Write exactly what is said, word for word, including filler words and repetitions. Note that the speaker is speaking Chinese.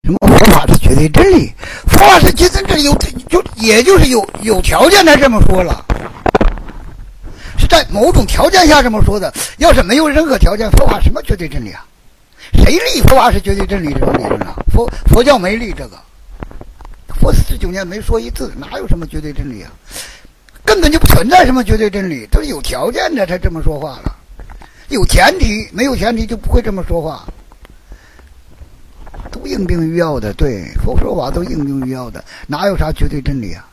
什么佛法是绝对真理？佛法是绝对真理，有就也就是有有条件才这么说了，是在某种条件下这么说的。要是没有任何条件，佛法什么绝对真理啊？谁立佛法是绝对真理这种理论啊？佛佛教没立这个，佛四十九年没说一字，哪有什么绝对真理啊？根本就不存在什么绝对真理，都是有条件的才这么说话了。有前提，没有前提就不会这么说话。都应病于要的，对，佛说法都应病于要的，哪有啥绝对真理啊？